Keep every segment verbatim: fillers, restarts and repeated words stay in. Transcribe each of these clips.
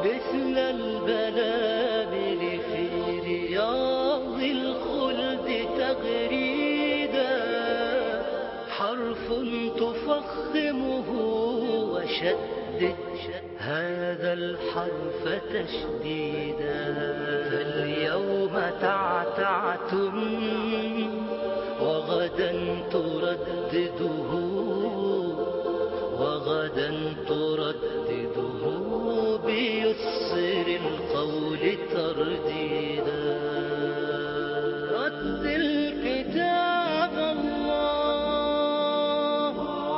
مثل البلابل في رياض الخلد تغريدا، حرف تفخمه وشدد هذا الحرف تشديدا. فاليوم تعتعتم وغدا تردده، وغدا تردده بيسر القول ترديدا. رتل كتاب الله.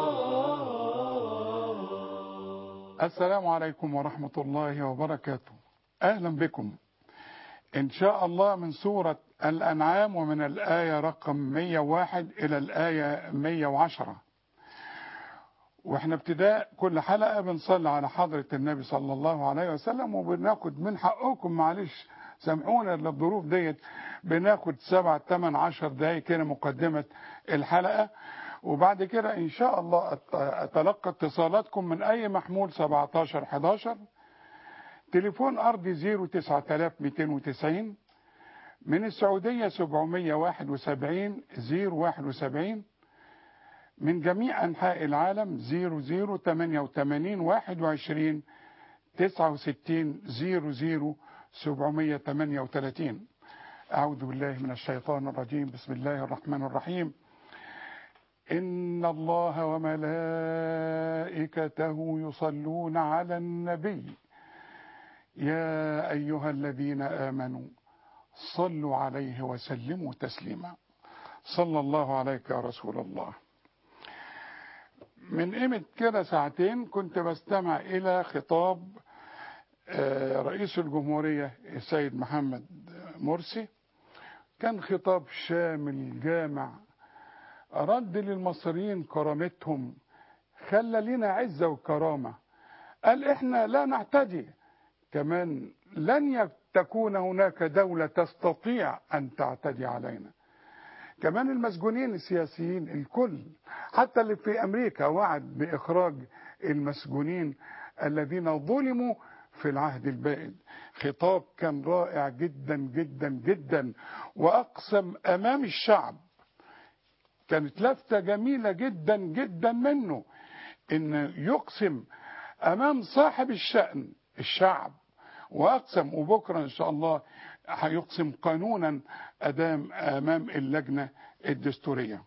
السلام عليكم ورحمة الله وبركاته. أهلا بكم إن شاء الله من سورة الأنعام، ومن الآية رقم مئة وواحد إلى الآية مئة وعشرة. واحنا ابتداء كل حلقة بنصلي على حضرة النبي صلى الله عليه وسلم، وبناخد من حقكم معلش سامحونا للظروف ديت، بناخد سبع تمن عشر دقايق كده مقدمة الحلقة، وبعد كده ان شاء الله اتلقى اتصالاتكم من اي محمول سبعتاشر حداشر، تليفون ارضي صفر تسعة مئتين وتسعين، من السعودية سبعمئة وواحد وسبعين صفر واحد وسبعين، من جميع أنحاء العالم صفر صفر ثمانية وثمانين واحد وعشرين تسعة وستين صفر صفر سبعمئة وثمانية وثلاثين. أعوذ بالله من الشيطان الرجيم. بسم الله الرحمن الرحيم. إن الله وملائكته يصلون على النبي يا أيها الذين آمنوا صلوا عليه وسلموا تسليما. صلى الله عليك يا رسول الله. من قيمة كده ساعتين كنت بستمع إلى خطاب رئيس الجمهورية السيد محمد مرسي. كان خطاب شامل جامع، رد للمصريين كرامتهم، خلى لنا عزة وكرامة. قال إحنا لا نعتدي، كمان لن تكون هناك دولة تستطيع أن تعتدي علينا. كمان المسجونين السياسيين الكل، حتى اللي في أمريكا، وعد بإخراج المسجونين الذين ظلموا في العهد البائد. خطاب كان رائع جدا جدا جدا، وأقسم أمام الشعب. كانت لفتة جميلة جدا جدا منه إن يقسم أمام صاحب الشأن الشعب، وأقسم وبكرة إن شاء الله هيقسم قانونا أدام أمام اللجنة الدستورية.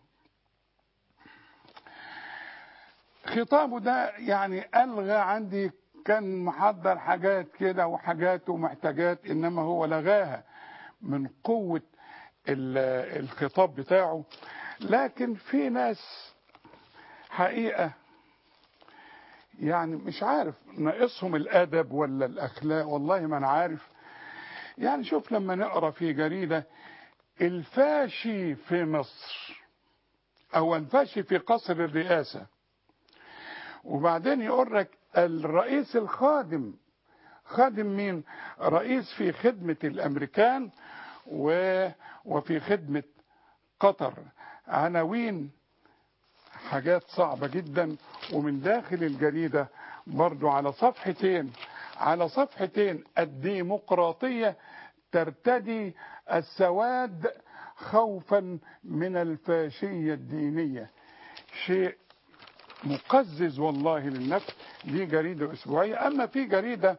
خطابه ده يعني ألغى عندي، كان محضر حاجات كده وحاجات ومحتاجات، إنما هو لغاها من قوة الخطاب بتاعه. لكن في ناس حقيقة يعني مش عارف ناقصهم الأدب ولا الأخلاق، والله ما أنا عارف. يعني شوف لما نقرأ في جريدة الفاشي في مصر أو الفاشي في قصر الرئاسة، وبعدين يقول لك الرئيس الخادم. خادم مين؟ رئيس في خدمة الأمريكان وفي خدمة قطر. عناوين حاجات صعبة جدا. ومن داخل الجريدة برضو على صفحتين على صفحتين الديمقراطية ترتدي السواد خوفا من الفاشية الدينية. شيء مقزز والله للنفس. دي جريدة أسبوعية. أما في جريدة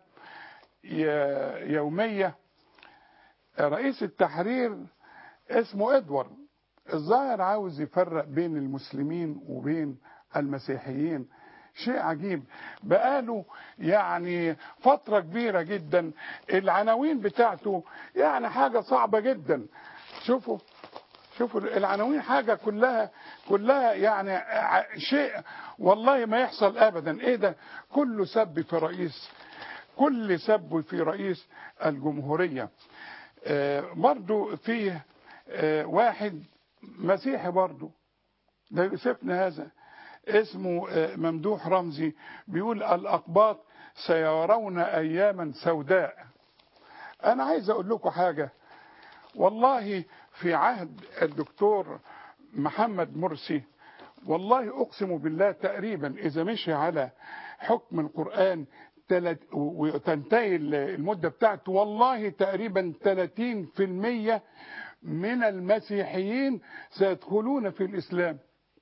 يومية رئيس التحرير اسمه إدوارد، الظاهر عاوز يفرق بين المسلمين وبين المسيحيين. شيء عجيب. بقاله يعني فترة كبيرة جدا العناوين بتاعته يعني حاجة صعبة جدا. شوفوا شوفوا العناوين حاجة كلها كلها يعني شيء والله ما يحصل أبدا. إيه ده؟ كله سب في رئيس كل سب في رئيس الجمهورية. آه برضو فيه آه واحد مسيحي برضو، ده يؤسفنا هذا، اسمه ممدوح رمزي، بيقول الأقباط سيرون أياما سوداء. أنا عايز أقول لكم حاجة، والله في عهد الدكتور محمد مرسي والله أقسم بالله تقريبا إذا مشي على حكم القرآن تلت وتنتهي المدة بتاعته، والله تقريبا ثلاثين بالمئة من المسيحيين سيدخلون في الإسلام.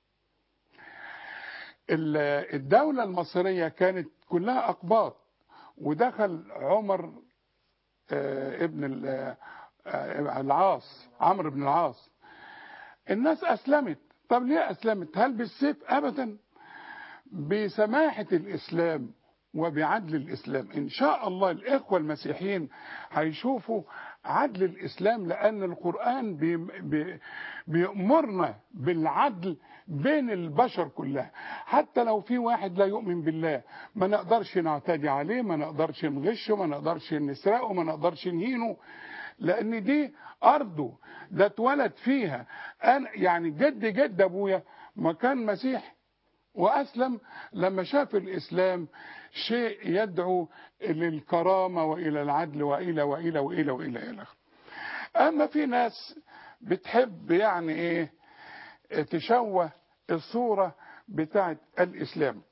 الدولة المصرية كانت كلها أقباط، ودخل عمر ابن العاص، عمرو بن العاص، الناس أسلمت. طب ليه أسلمت؟ هل بالسيف؟ أبدا، بسماحة الإسلام وبعدل الإسلام. إن شاء الله الإخوة المسيحيين هيشوفوا عدل الإسلام، لأن القرآن بي بي بيأمرنا بالعدل بين البشر كلها. حتى لو في واحد لا يؤمن بالله ما نقدرش نعتدي عليه، ما نقدرش نغشه، ما نقدرش نسرقه، ما نقدرش نهينه، لأن دي أرضه، ده اتولد فيها. أنا يعني جد جد أبويا ما كان مسيحي وأسلم لما شاف الإسلام شيء يدعو للكرامة وإلى العدل وإلى وإلى وإلى وإلى إلى. أما في ناس بتحب يعني إيه تشوه الصورة بتاعت الإسلام.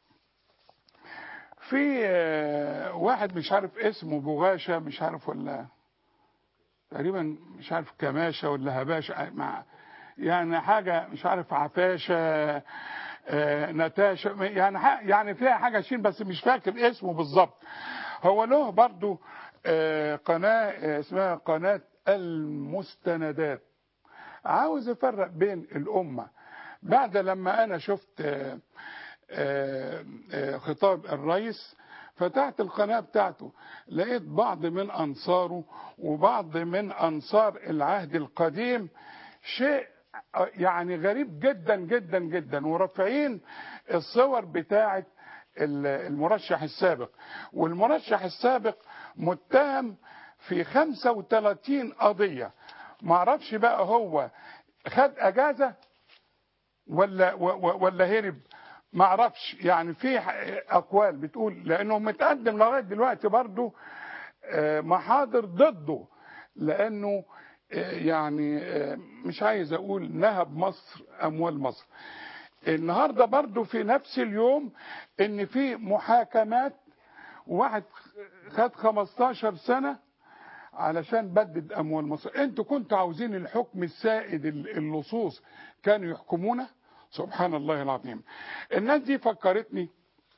في واحد مش عارف اسمه بغاشة، مش عارف ولا تقريبا مش عارف كماشة ولا هباشة، مع يعني حاجة مش عارف عفاشة آه نتاشة، يعني يعني فيها حاجة شين بس مش فاكر اسمه بالظبط. هو له برضو آه قناة آه اسمها قناة المستندات، عاوز يفرق بين الأمة. بعد لما أنا شفت آه آه آه خطاب الرئيس فتحت القناة بتاعته، لقيت بعض من أنصاره وبعض من أنصار العهد القديم، شيء يعني غريب جدا جدا جدا، ورافعين الصور بتاعة المرشح السابق. والمرشح السابق متهم في خمسة وثلاثين قضية، معرفش بقى هو خد أجازة ولا ولا هرب، معرفش. يعني في أقوال بتقول لأنه متقدم لغاية دلوقتي برضه محاضر ضده، لأنه يعني مش عايز أقول نهب مصر أموال مصر. النهاردة برضو في نفس اليوم إن في محاكمات، واحد خد خمستاشر سنة علشان بدد أموال مصر. أنتوا كنتوا عاوزين الحكم السائد اللصوص كانوا يحكمونا؟ سبحان الله العظيم. الناس دي فكرتني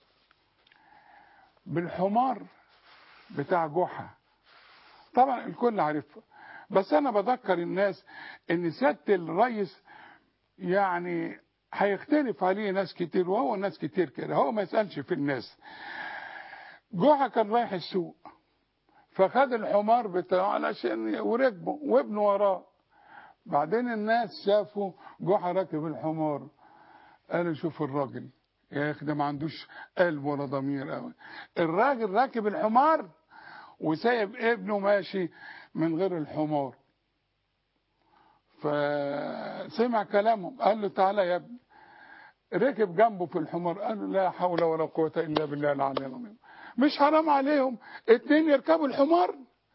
بالحمار بتاع جحا، طبعا الكل عارفه، بس أنا بذكر الناس إن سيادة الرئيس يعني هيختلف عليه ناس كتير، وهو ناس كتير كده، هو ما يسألش في الناس. جحا كان رايح السوق فخد الحمار بتاعه علشان وركبه وابنه وراه. بعدين الناس شافوا جحا راكب الحمار، قالوا شوف الراجل يا اخي ده ما عندوش قلب ولا ضمير قوي. الراجل راكب الحمار وسايب ابنه ماشي من غير الحمار. فسمع كلامهم، قال له تعالى يا ابني. ركب جنبه في الحمار، قال له لا حول ولا قوة إلا بالله العلي العظيم، مش حرام عليهم اتنين يركبوا الحمار؟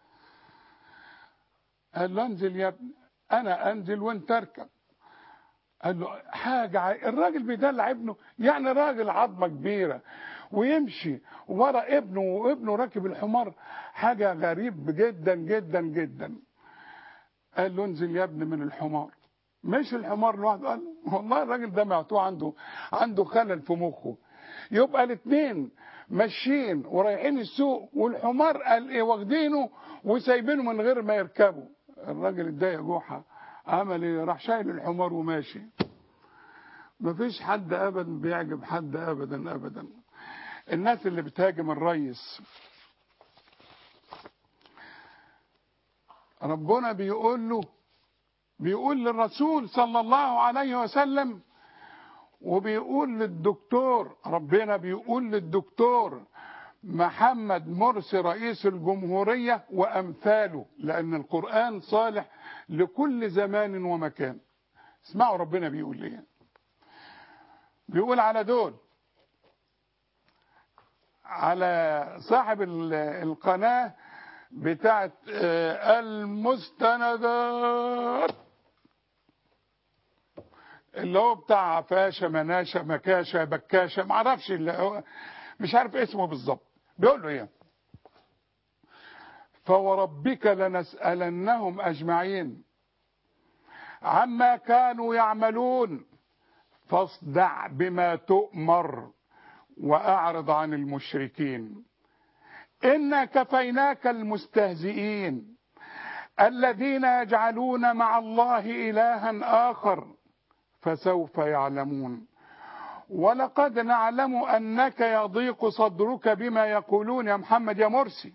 قال له انزل يا ابني، انا انزل وانت اركب. قال له حاجة ع... الراجل بيدلع ابنه، يعني راجل عظمة كبيرة ويمشي ورا ابنه وابنه راكب الحمار، حاجة غريب جدا جدا جدا. قال له انزل يا ابني من الحمار. مش الحمار لوحده، قال له والله الراجل ده معتوه عنده عنده خلل في مخه. يبقى الاثنين ماشيين ورايحين السوق والحمار قال ايه واخدينه وسايبينه من غير ما يركبوا. الراجل اتضايق جحا، عمل ايه؟ راح شايل الحمار وماشي. مفيش حد ابدا بيعجب حد ابدا ابدا. الناس اللي بتهاجم الرئيس ربنا بيقول له، بيقول للرسول صلى الله عليه وسلم، وبيقول للدكتور، ربنا بيقول للدكتور محمد مرسي رئيس الجمهورية وأمثاله، لأن القرآن صالح لكل زمان ومكان. اسمعوا ربنا بيقول ايه. بيقول على دول، على صاحب القناة بتاعت المستندات اللي هو بتاع عفاشة مناشة مكاشة بكاشة، معرفش اللي هو مش عارف اسمه بالظبط، بيقول له ايه؟ فوربك لنسألنهم أجمعين عما كانوا يعملون فاصدع بما تؤمر وأعرض عن المشركين إنا كفيناك المستهزئين الذين يجعلون مع الله إلها آخر فسوف يعلمون ولقد نعلم أنك يضيق صدرك بما يقولون يا محمد يا مرسي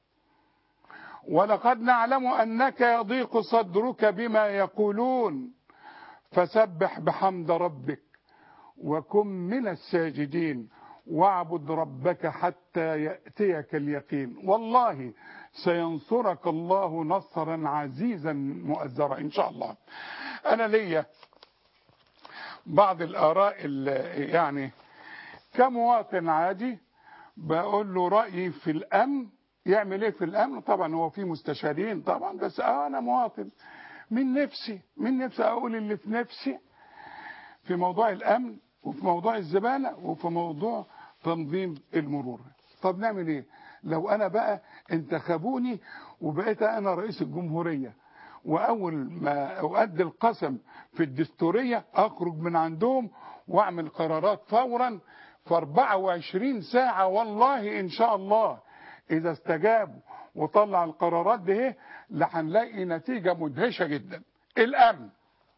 ولقد نعلم أنك يضيق صدرك بما يقولون فسبح بحمد ربك وكن من الساجدين واعبد ربك حتى يأتيك اليقين والله سينصرك الله نصرا عزيزا مؤزرا إن شاء الله. أنا ليا بعض الآراء يعني كمواطن عادي بقول له رأيي في الأمن. يعمل ايه في الأمن؟ طبعا هو في مستشارين طبعا، بس أنا مواطن من نفسي من نفسي أقول اللي في نفسي في موضوع الأمن وفي موضوع الزبالة وفي موضوع تنظيم المرور. طب نعمل ايه لو انا بقى انتخبوني وبقيت انا رئيس الجمهورية واول ما اؤدي القسم في الدستورية اخرج من عندهم واعمل قرارات فورا في أربعة وعشرين ساعة؟ والله ان شاء الله اذا استجابوا وطلع القرارات دي هنلاقي نتيجة مدهشة جدا. الامن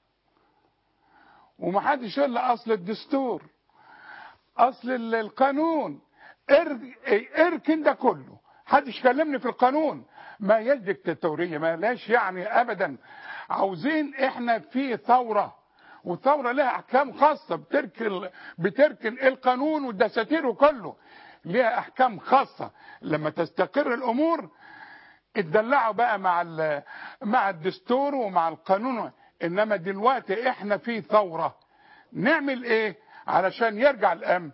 ومحدش يقول لي اصل الدستور اصل القانون اركن ده كله، حدش يكلمني في القانون. ما هي الدكتاتوريه ما لاش يعني ابدا. عاوزين احنا في ثوره والثوره لها احكام خاصه بتركن بتركن القانون والدساتير وكله ليها احكام خاصه. لما تستقر الامور اتدلعوا بقى مع مع الدستور ومع القانون، انما دلوقتي احنا في ثوره. نعمل ايه علشان يرجع الامن؟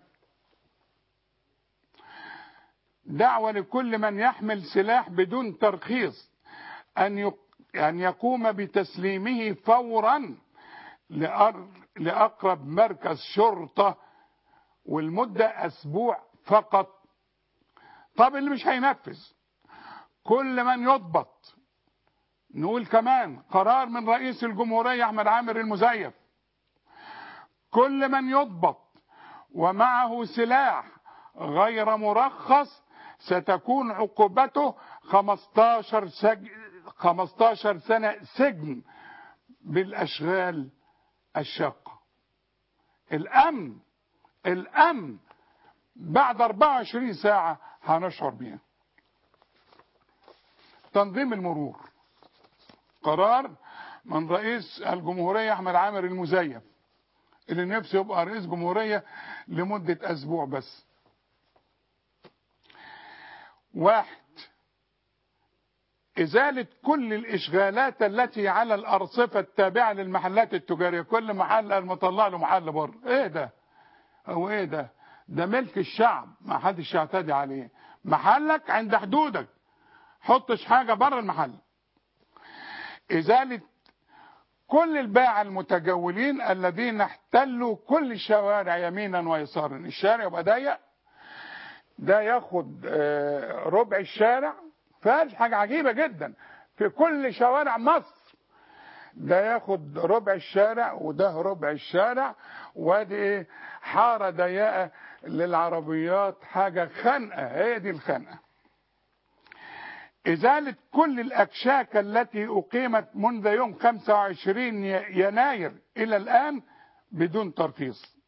دعوة لكل من يحمل سلاح بدون ترخيص ان ان يقوم بتسليمه فورا لاقرب مركز شرطة والمدة اسبوع فقط. طب اللي مش هينفذ كل من يضبط. نقول كمان قرار من رئيس الجمهورية احمد عامر المزيف، كل من يضبط ومعه سلاح غير مرخص ستكون عقوبته خمستاشر سج... خمستاشر سنة سجن بالأشغال الشاقة. الأمن الأمن بعد أربعة وعشرين ساعة هنشعر بيه. تنظيم المرور قرار من رئيس الجمهورية احمد عامر المزيف اللي نفسه يبقى رئيس جمهورية لمدة أسبوع بس. واحد، إزالة كل الإشغالات التي على الأرصفة التابعة للمحلات التجارية. كل محل المطلع له محل بره. إيه ده؟ هو إيه ده؟ ده ملك الشعب ما حدش يعتدي عليه. محلك عند حدودك، حطش حاجة بره المحل. إزالة كل الباعة المتجولين الذين احتلوا كل الشوارع يمينا ويسارا. الشارع يبقى ضيق، ده ياخد ربع الشارع. فهذه حاجة عجيبة جدا في كل شوارع مصر، ده ياخد ربع الشارع وده ربع الشارع، وادي ايه حارة ضيقة للعربيات. حاجة خنقة، هي دي الخنقة. إزالة كل الأكشاك التي أقيمت منذ يوم خمسة وعشرين يناير إلى الآن بدون ترخيص.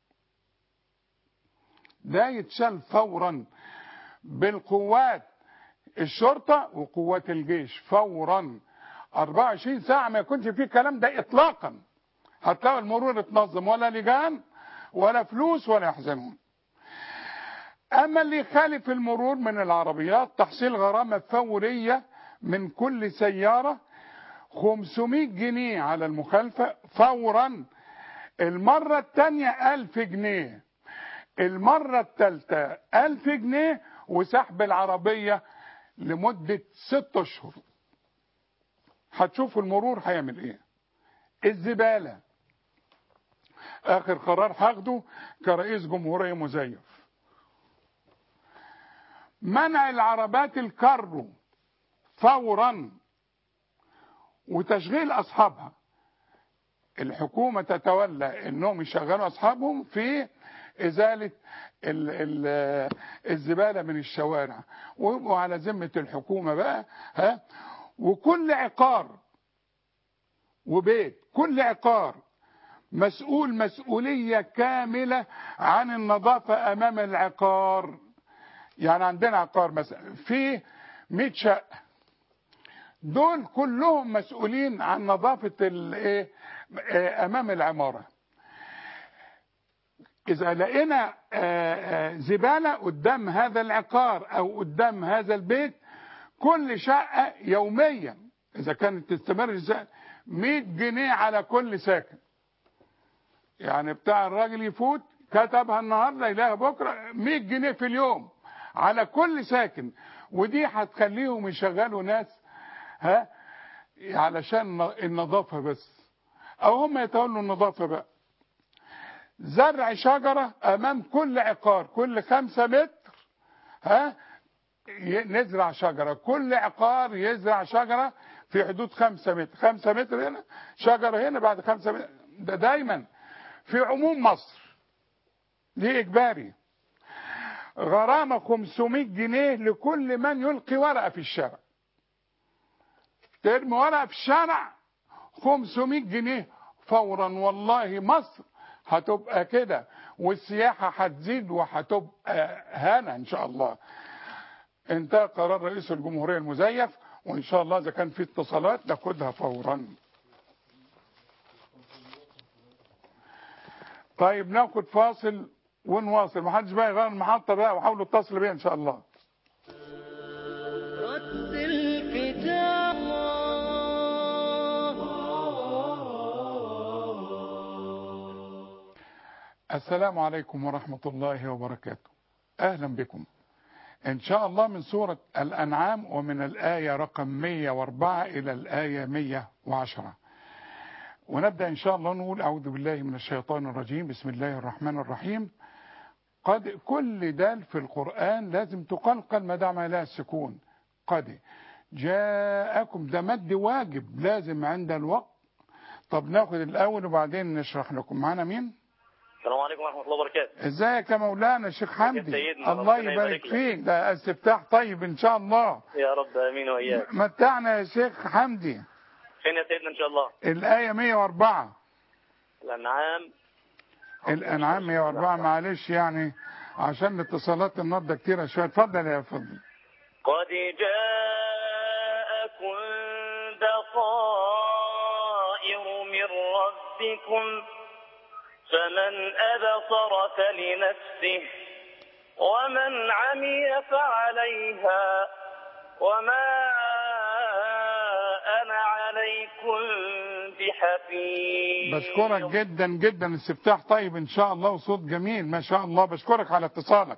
ده يتشال فورا بالقوات الشرطة وقوات الجيش فورا. أربعة وعشرين ساعة ما يكونش فيه الكلام ده إطلاقا. هتلاقوا المرور اتنظم، ولا لجان ولا فلوس ولا يحزنون. أما اللي يخالف المرور من العربيات تحصيل غرامة فورية من كل سيارة خمسمائة جنيه على المخالفة فورا. المرة الثانية ألف جنيه، المرة الثالثة ألف جنيه، وسحب العربية لمدة ست أشهر. هتشوفوا المرور هيعمل ايه. الزبالة آخر قرار هاخده كرئيس جمهورية مزيف. منع العربات الكارو فورا وتشغيل أصحابها. الحكومة تتولى أنهم يشغلوا أصحابهم في إزالة ال ال الزبالة من الشوارع، ويبقوا على ذمة الحكومة بقى. ها، وكل عقار وبيت، كل عقار مسؤول مسؤولية كاملة عن النظافة أمام العقار. يعني عندنا عقار مثلا فيه مئة شقة، دول كلهم مسؤولين عن نظافة الايه أمام العمارة. إذا لقينا زبالة قدام هذا العقار أو قدام هذا البيت، كل شقة يوميا إذا كانت تستمر مئة جنيه على كل ساكن. يعني بتاع الراجل يفوت كتبها النهارده يلاقيها بكره مئة جنيه في اليوم على كل ساكن. ودي هتخليهم يشغلوا ناس ها علشان النظافه بس، او هم يتولوا النظافه بقى. زرع شجره امام كل عقار، كل خمسة متر ها نزرع شجره، كل عقار يزرع شجره في حدود خمسة متر، خمسة متر هنا شجره هنا، بعد خمسة متر. ده دايما في عموم مصر، دي إجباري. غرامة خمسمائة جنيه لكل من يلقي ورقة في الشارع. ترمي ورقة في الشارع خمسمائة جنيه فورا. والله مصر هتبقى كده، والسياحة هتزيد وهتبقى هانة إن شاء الله. انتهى قرار رئيس الجمهورية المزيف، وإن شاء الله إذا كان في اتصالات ناخدها فورا. طيب ناخد فاصل ونواصل. محدش بقى يغير المحطة بقى، وحاولوا اتصلوا بيها ان شاء الله. رتل كتاب السلام عليكم ورحمة الله وبركاته. اهلا بكم ان شاء الله من سورة الانعام، ومن الآية رقم مئة وأربعة الى الآية مئة وعشرة. ونبدأ ان شاء الله نقول اعوذ بالله من الشيطان الرجيم، بسم الله الرحمن الرحيم. قد كل دال في القرآن لازم تقلقل ما دام عليها السكون. قد جاءكم، ده مد واجب لازم عند الوقت. طب ناخد الاول وبعدين نشرح لكم. معانا مين؟ السلام عليكم ورحمة الله وبركاته. ازيك يا مولانا الشيخ حمدي؟ الله يبارك, يبارك فيك. ده استفتاح طيب ان شاء الله. يا رب امين واياك. متعنا يا شيخ حمدي. فين يا سيدنا ان شاء الله؟ الآية مئة وأربعة. الانعام. الانعام مئة وأربعة. معلش يعني عشان الاتصالات النهارده كتيره شويه. اتفضل يا فضل. قد جاءكم بصائر من ربكم فمن أبصر فلنفسه ومن عمي فعليها وما أنا عليكم بحفيظ. بشكرك جدا جدا. استفتاح طيب ان شاء الله وصوت جميل ما شاء الله. بشكرك على اتصالك.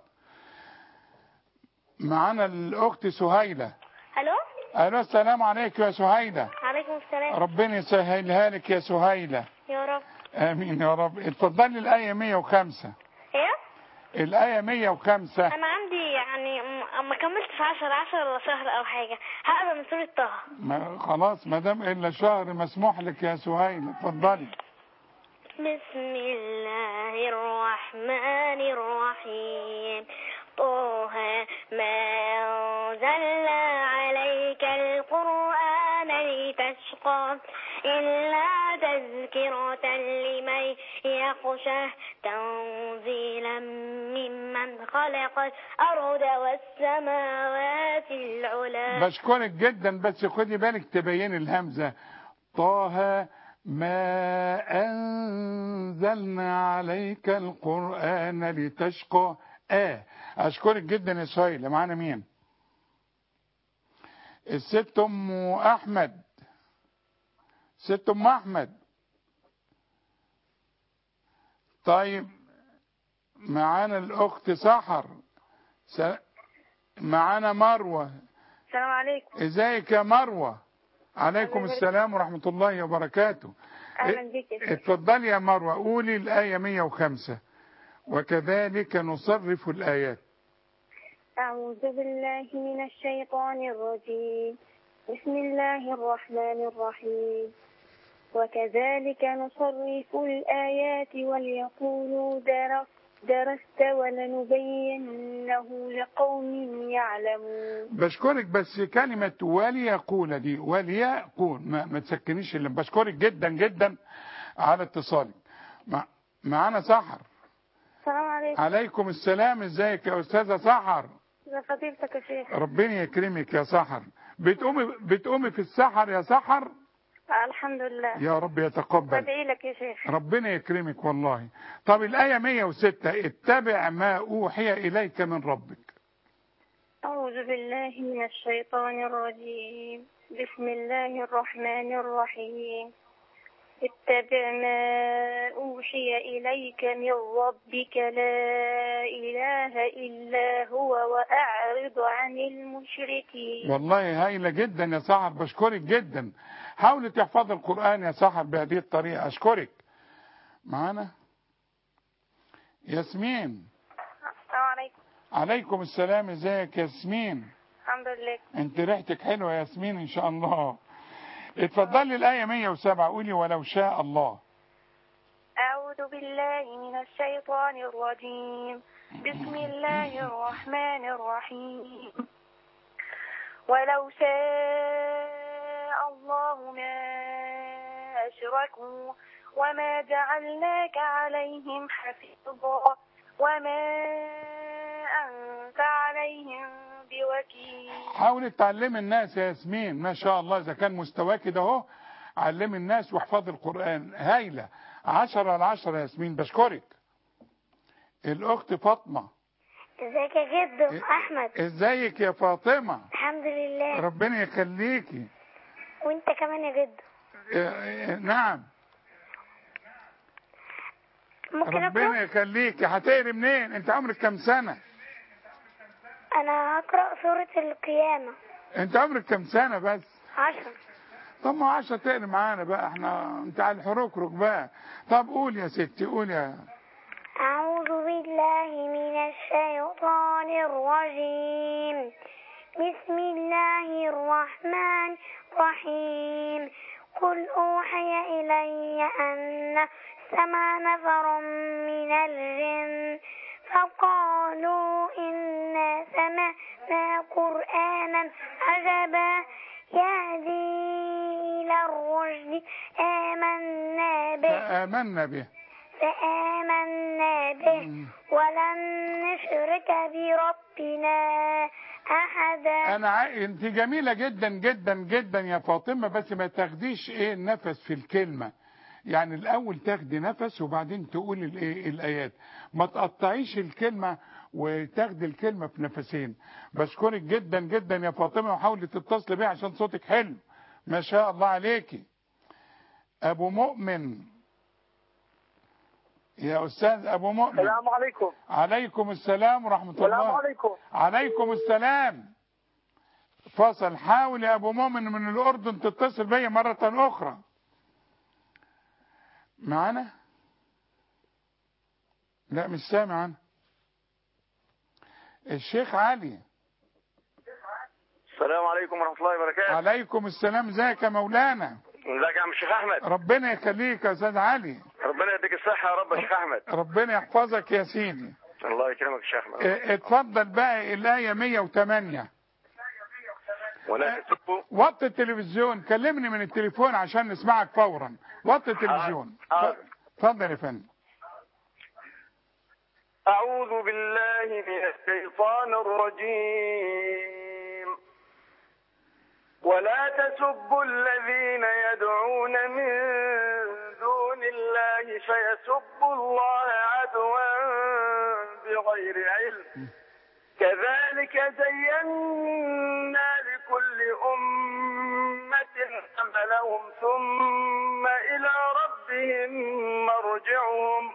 معانا الاخت سهيلة. الو. الو السلام عليكم يا سهيلة. عليكم السلام. ربنا يسهلها لك يا سهيلة. يا رب. امين يا رب. اتفضلي الآية مئة وخمسة. ايه؟ الآية مئة وخمسة. انا عندي يعني م- ما كملتش عشر عشر شهر او حاجة، هقرا من سورة طه. ما خلاص ما دام الا شهر مسموح لك يا سهيلة. اتفضلي. بسم الله الرحمن الرحيم. طه ما أنزلنا عليك القرآن لتشقى إلا تذكرة لمن يخشى تنزيلا ممن خلق الأرض والسماوات العلى. بشكرك جدا، بس خدي بالك تبين الهمزة. طه ما أنزلنا عليك القرآن لتشقى. آه أشكرك جدا يا سهيلة. معانا مين؟ الست أم أحمد. ست أم أحمد. طيب معانا الأخت سحر. س... معانا مروة. السلام عليكم. ازيك يا مروة؟ عليكم السلام ورحمة الله وبركاته. أهلا بك. اتفضلي يا مروة. قولي الآية مئة وخمسة. وكذلك نصرف الآيات. أعوذ بالله من الشيطان الرجيم. بسم الله الرحمن الرحيم. وكذلك نصرف الآيات وليقولوا درست درست ولنبينه لقوم يعلمون. بشكرك، بس كلمة وليقول دي وليقول ما, ما تسكنيش اللي بشكرك جدا جدا على اتصالك. مع معانا سحر. السلام عليكم. عليكم السلام، ازيك يا أستاذة سحر؟ يا فضيلتك يا شيخ. ربنا يكرمك يا سحر. بتقومي بتقومي في السحر يا سحر؟ الحمد لله. يا رب يتقبل. بدعي لك يا شيخ. ربنا يكرمك والله. طب الآية مية وستة، اتبع ما أوحي إليك من ربك. أعوذ بالله من الشيطان الرجيم. بسم الله الرحمن الرحيم. اتبع ما أوحي إليك من ربك لا إله إلا هو وأعرض عن المشركين. والله هايلة جدا يا سحر، بشكرك جدا. حاولي تحفظ القرآن يا سحر بهذه الطريقة. أشكرك. معانا ياسمين. السلام عليكم. عليكم السلام، ازيك يا ياسمين؟ الحمد لله. انت ريحتك حلوة يا ياسمين ان شاء الله. اتفضلي الآية مية وسبعة، قولي ولو شاء الله. أعوذ بالله من الشيطان الرجيم. بسم الله الرحمن الرحيم. ولو شاء الله ما أشركوا وما جعلناك عليهم حفيظا وما أنت عليهم بوكيل. حاولي تعلمي الناس يا ياسمين، ما شاء الله إذا كان مستواك كده اهو، علمي الناس واحفظي القرآن. هايلة، عشرة على عشرة يا ياسمين، بشكرك. الأخت فاطمة. ازيك يا جدو احمد؟ ازيك يا فاطمة؟ الحمد لله. ربنا يخليكي. وانت كمان يا جدو. اه نعم. ممكن ربنا اقرأ؟ يخليكي. هتقري منين؟ انت عمرك كم سنة؟ انا هقرأ سورة القيامة. انت عمرك كم سنة بس؟ عشرة. طب ما عشرة تقري معانا بقى، احنا انت على الحروكرك بقى. طب قول يا ستي، قول يا. أعوذ بالله من الشيطان الرجيم. بسم الله الرحمن الرحيم. قل أوحي إلي أن سمع نفر من الجن فقالوا إنا سمعنا قرآنا عجبا يهدي إلى الرشد آمنا به فآمنا به فآمنا به ولن نشرك بربنا أحدا. أنا ع... أنت جميلة جدا جدا جدا يا فاطمة، بس ما تاخديش إيه النفس في الكلمة. يعني الأول تاخدي نفس وبعدين تقولي الإيه الآيات، ما تقطعيش الكلمة وتاخدي الكلمة في نفسين. بشكرك جدا جدا يا فاطمة، وحاولي تتصلي بيها عشان صوتك حلو ما شاء الله عليكي. أبو مؤمن، يا أستاذ أبو مؤمن. السلام عليكم. عليكم السلام ورحمة الله. السلام عليكم. عليكم السلام. فصل. حاول يا أبو مؤمن من الأردن تتصل بي مرة أخرى. معنا؟ لا مش سامع أنا. الشيخ علي. السلام عليكم ورحمة الله وبركاته. عليكم السلام، ازيك يا مولانا؟ ازيك يا عم الشيخ أحمد؟ ربنا يخليك يا أستاذ علي. ربنا يديك الصحة يا رب يا شيخ أحمد. ربنا يحفظك يا سيدي. الله يكرمك يا شيخ أحمد. اه اتفضل بقى الآية مية وثمانية. ولا تسبوا. وطي التلفزيون، كلمني من التليفون عشان نسمعك فورا. وطي التلفزيون. اتفضل يا فندم. أعوذ بالله من الشيطان الرجيم. ولا تسبوا الذين يدعون من دون الله فيسبوا الله عدوا بغير علم. كذلك زينا لكل أمة عملهم ثم إلى ربهم مرجعهم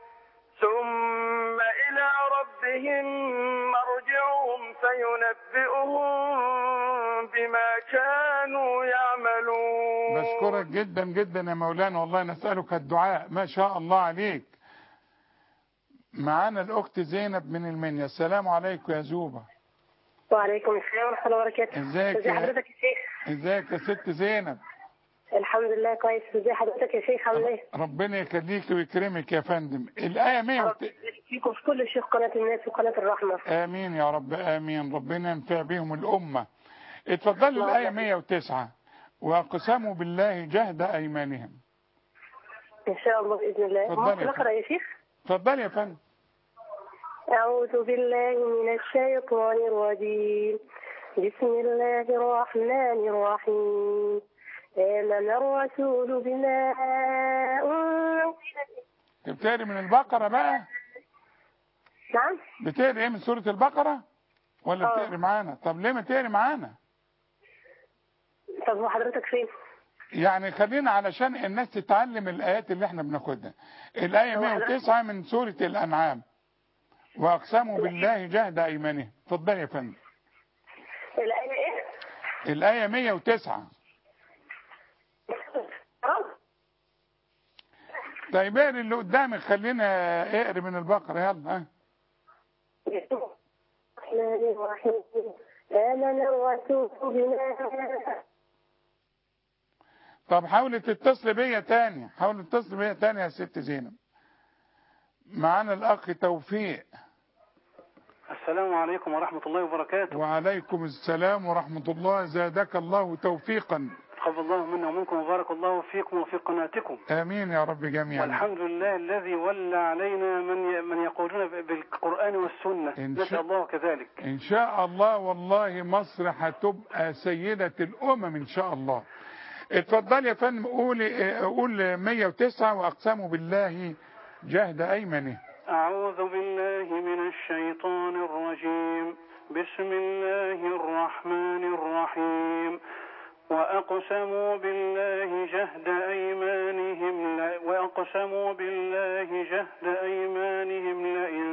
ثم إلى ربهم مرجعهم فينبئهم بما كانوا يعملون. بشكرك جدا جدا يا مولانا، والله نسألك الدعاء. ما شاء الله عليك. معانا الأخت زينب من المنيا. السلام عليكم يا زوبة. وعليكم السلام ورحمة الله وبركاته. ازيك ازي يا حضرتك يا شيخ؟ ازيك يا ست زينب؟ الحمد لله كويس. ازي حضرتك يا شيخ؟ عامل ايه؟ ربنا يخليك ويكرمك يا فندم. الآية مية وت... فيكم في كل شيخ قناة الناس وقناة الرحمة. آمين يا رب آمين. ربنا ينفع بهم الأمة. اتفضل الآية مية وتسعة. وأقسموا بالله جهد أيمانهم. إن شاء الله بإذن الله. ممكن أقرأ يا شيخ؟ اتفضل يا فندم. أعوذ بالله من الشيطان الرجيم. بسم الله الرحمن الرحيم. آمن الرسول بما أنزل. بتقري من البقرة بقى؟ نعم. بتقري ايه من سورة البقرة؟ ولا أوه. بتقري معانا؟ طب ليه ما تقري معانا؟ طب وحضرتك فين؟ يعني خلينا علشان الناس تتعلم الآيات اللي احنا بناخدها. الآية مية وتسعة من سورة الأنعام. وأقسموا بالله جهد أيمانهم. اتفضل يا فندم. الآية إيه؟ الآية مية وتسعة. طيب اقري اللي قدامك. خلينا اقري من البقرة يلا. ها. الرحمن الرحيم. آمن الرسول بما. طب حاولي تتصل بيا تاني. حاولي تتصل بيا تاني يا ست زينب. معانا الأخ توفيق. السلام عليكم ورحمة الله وبركاته. وعليكم السلام ورحمة الله. زادك الله توفيقا. تقبل الله منا ومنكم وبارك الله فيكم وفي قناتكم. آمين يا رب جميعا. والحمد لله الذي ولى علينا من من يقولون بالقرآن والسنة. نسأل الله كذلك. إن شاء الله. والله مصر هتبقى سيدة الأمم إن شاء الله. اتفضل يا فندم. قولي قول مية وتسعة. وأقسموا بالله جهد أيمانه. أعوذ بالله من الشيطان الرجيم. بسم الله الرحمن الرحيم. وأقسموا بالله جهد أيمانهم ل... وأقسموا بالله جهد أيمانهم لئن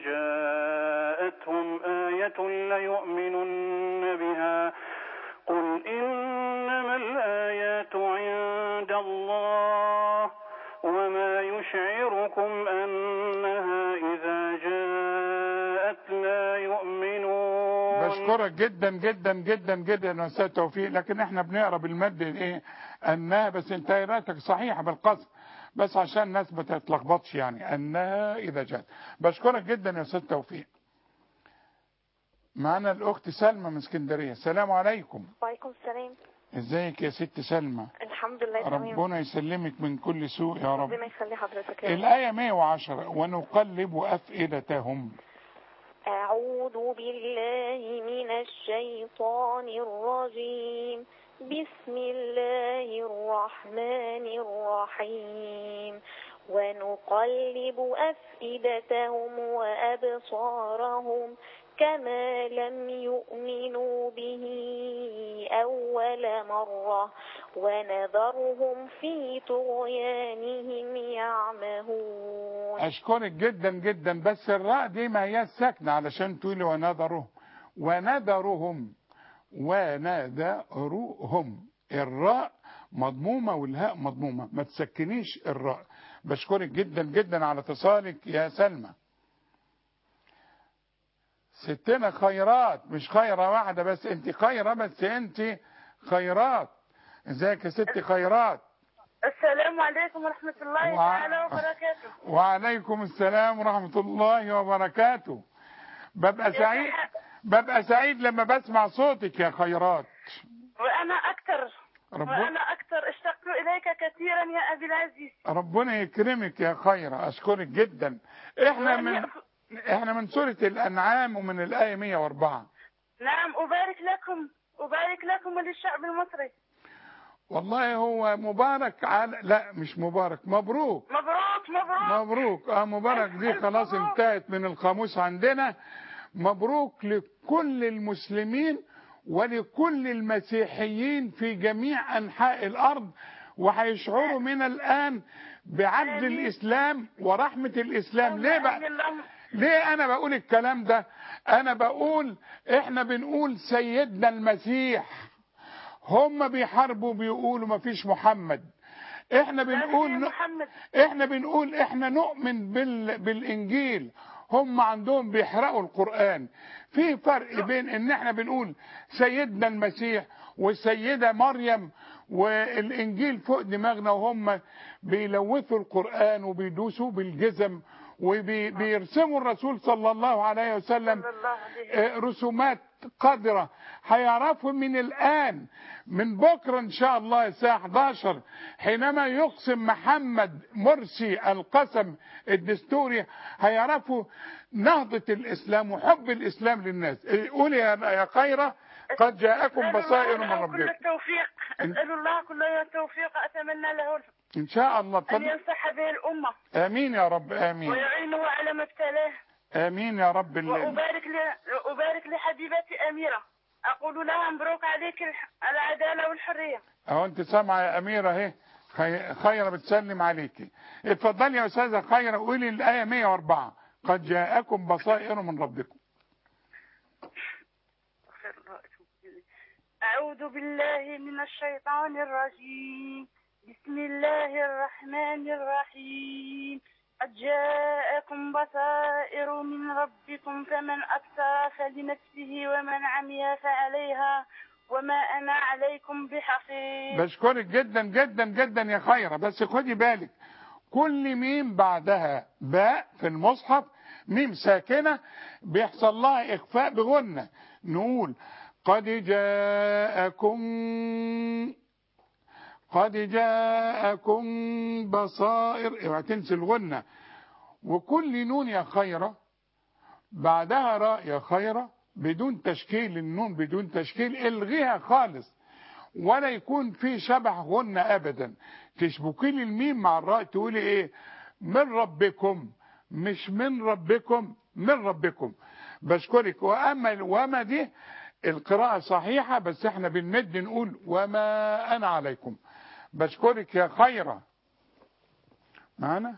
جاءتهم آية ليؤمنن بها قل إنما الآيات عند الله وما يشعركم أنها إذا جاءت لا يؤمنون. بشكرك جدا جدا جدا جدا يا أستاذ توفيق. لكن احنا بنقرا بالمد ايه انها، بس انت قراءتك صحيحه بالقصد بس عشان الناس ما تتلخبطش يعني انها اذا جاءت. بشكرك جدا يا أستاذ توفيق. معنا الأخت سلمى من اسكندرية. السلام عليكم. وعليكم السلام. ازيك يا ست سلمى؟ الحمد لله تمام. ربنا يسلمك من كل سوء يا رب. ربنا يخلي حضرتك يا رب. الآية مية وعشرة. ونقلب أفئدتهم. أعوذ بالله من الشيطان الرجيم. بسم الله الرحمن الرحيم. ونقلب أفئدتهم وأبصارهم كما لم يؤمنوا به أول مرة ونذرهم في طغيانهم يعمهون. أشكرك جدا جدا. بس الراء دي ما هي ساكنة علشان تقولي ونذرهم ونذرهم ونذرهم. الراء مضمومة والهاء مضمومة. ما تسكنيش الراء. بشكرك جدا جدا على اتصالك يا سلمى. ستنا خيرات. مش خيرة واحدة بس. انت خيرة بس انت خيرات. ازيك يا ست خيرات؟ السلام عليكم ورحمة الله تعالى وبركاته. وعليكم السلام ورحمة الله وبركاته. ببقى سعيد ببقى سعيد لما بسمع صوتك يا خيرات. وأنا أكثر رب... وأنا أكثر اشتقت إليك كثيرا يا أبي العزيز. ربنا يكرمك يا خيرة. أشكرك جدا. احنا من احنا من سورة الأنعام ومن الآية مية وأربعة. نعم. أبارك لكم أبارك لكم وللشعب المصري. والله هو مبارك على لا مش مبارك. مبروك مبروك مبروك مبروك. اه مبارك دي خلاص انتهت من القاموس عندنا. مبروك لكل المسلمين ولكل المسيحيين في جميع أنحاء الأرض. وهيشعروا من الآن بعدل الإسلام ورحمة الإسلام. ليه بقى؟ ليه أنا بقول الكلام ده؟ أنا بقول إحنا بنقول سيدنا المسيح. هم بيحاربوا بيقولوا ما فيش محمد. احنا بنقول احنا بنقول احنا نؤمن بال بالانجيل. هم عندهم بيحرقوا القرآن. في فرق بين ان احنا بنقول سيدنا المسيح والسيدة مريم والانجيل فوق دماغنا، وهم بيلوثوا القرآن وبيدوسوا بالجزم وبيرسموا الرسول صلى الله عليه وسلم رسومات قذرة. هيعرفوا من الآن، من بكرة إن شاء الله الساعة إحدى عشر حينما يقسم محمد مرسي القسم الدستوري، هيعرفوا نهضة الإسلام وحب الإسلام للناس. قولي يا خيرة قد جاءكم بصائر من ربكم. كل التوفيق، أسأل الله كل التوفيق، أتمنى له إن شاء الله أن ينصح به الأمة. آمين يا رب، آمين. ويعينه على ما ابتلاه. آمين يا رب. وأبارك أبارك لحبيبتي أميرة، أقول لها مبروك عليك العدالة والحرية. أهو أنت سامعة يا أميرة أهي، خيرة بتسلم عليكي. اتفضلي يا أستاذة خيرة، قولي الآية مئة وأربعة قد جاءكم بصائر من ربكم. أعوذ بالله من الشيطان الرجيم، بسم الله الرحمن الرحيم. قد جاءكم بصائر من ربكم فمن أبصر فلنفسه ومن عمي فعليها وما أنا عليكم بحفيظ. بشكرك جدا جدا جدا يا خيرة، بس خدي بالك كل ميم بعدها باء في المصحف ميم ساكنة بيحصل لها إخفاء بغنة. نقول قد جاءكم قد جاءكم بصائر، اوعى تنسي الغنة. وكل نون يا خيرة بعدها راء يا خيرة بدون تشكيل، النون بدون تشكيل الغيها خالص، ولا يكون في شبه غنة ابدا. تشبكي لي الميم مع الراء تقولي ايه؟ من ربكم، مش من ربكم، من ربكم. بشكرك. واما وما دي القراءة صحيحة، بس احنا بنمد نقول وما انا عليكم. بشكرك يا خيرة. معنا